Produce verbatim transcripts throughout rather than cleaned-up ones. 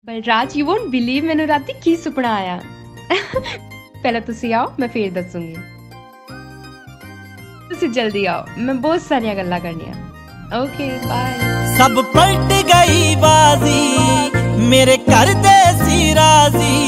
Balraj you won't believe मैनू राती की सुपना आया। पहले तुसी आओ मैं फिर दसूंगी। तुसी जल्दी आओ, मैं बहुत सारियां गल्लां करनियां। Okay bye. सब पलट गई बाजी, मेरे घर दे सी राजी।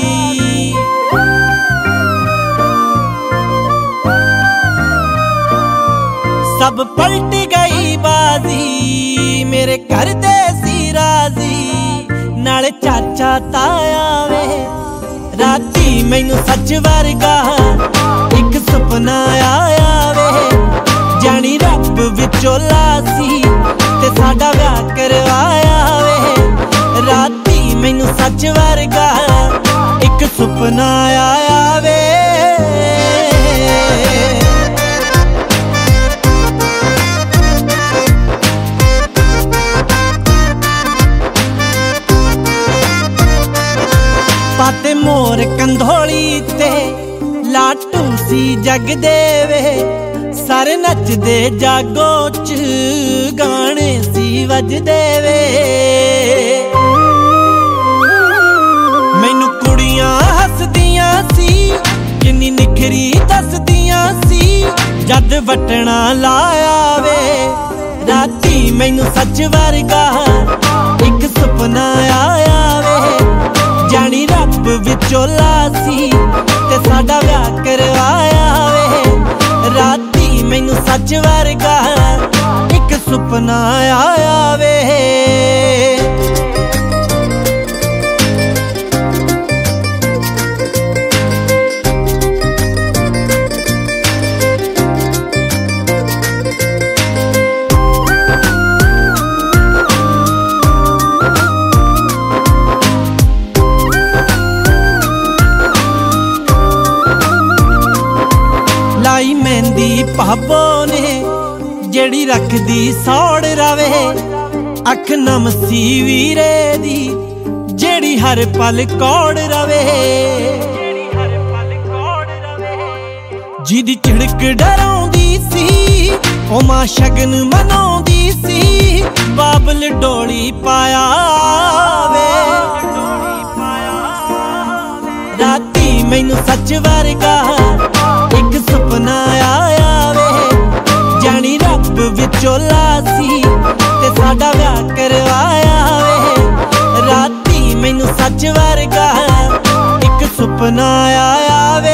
सब पलट गई बाजी, मेरे घर दे सी राजी। नाले चाचा ताया वे, राती मैनू सच वर्गा एक सुपना आया वे। जानी रब विचोला सी ते साडा व्याह करवाया वे। राती मैनू सच वर्गा एक सुपना आया वे। पाते मोर कंधोली ते लाटू सी जग देवे। सारे नचदे जागो च गाने सी वजदे वे। मैनू कुड़ियां हसदियां सी, किन्नी निखरी दसदियां सी। जद वटना लाया वे, राती मैनू सच वर्गा एक सुपना आया वे। जानी रब विचोला सी ते साडा व्याह करवाया वे। राती मैनू सच वर्गा एक सुपना आया वे। लाई मेहंदी भाबो ने जेड़ी रखदी सौड़ रवे। अख नमसी वीरे दी जेड़ी हर पल कौड़ रवे। जिदी झिड़क डराउंदी सी ओ मां शगन मनाउंदी सी। बाबल डोली पाया वे, राती मैनू सच वर्गा एक सुपना आया वे। जानी रब विचोला सी ते साडा व्याह करवाया वे। राती मैनू सच वर्गा एक सुपना आया वे।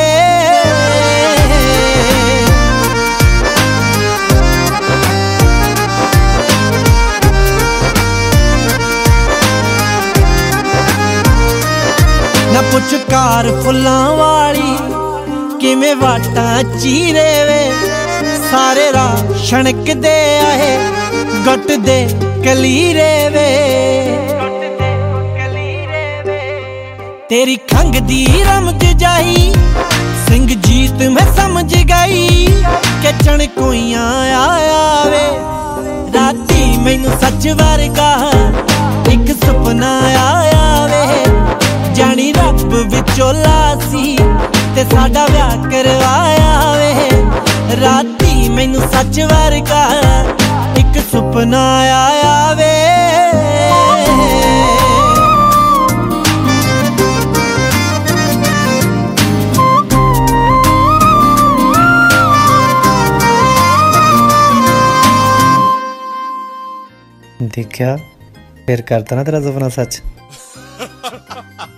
ना पुछ कार फुल्लां वाली किवें वाटां चीरे वे। सारे राह छणक दे आए गुट दे कलीरे वे। तेरी खंग दी रमज जाई सिंह जीत मैं समझ गई के चणकोइयां आया वे। राती मैनू सच वर्गा एक सुपना आया वे। जानी रब विचोला सी ते साडा व्याह करवाया वे। राती मैनू सच वर्गा एक सुपना आया वे। देखा फिर करता ना तेरा सुपना सच।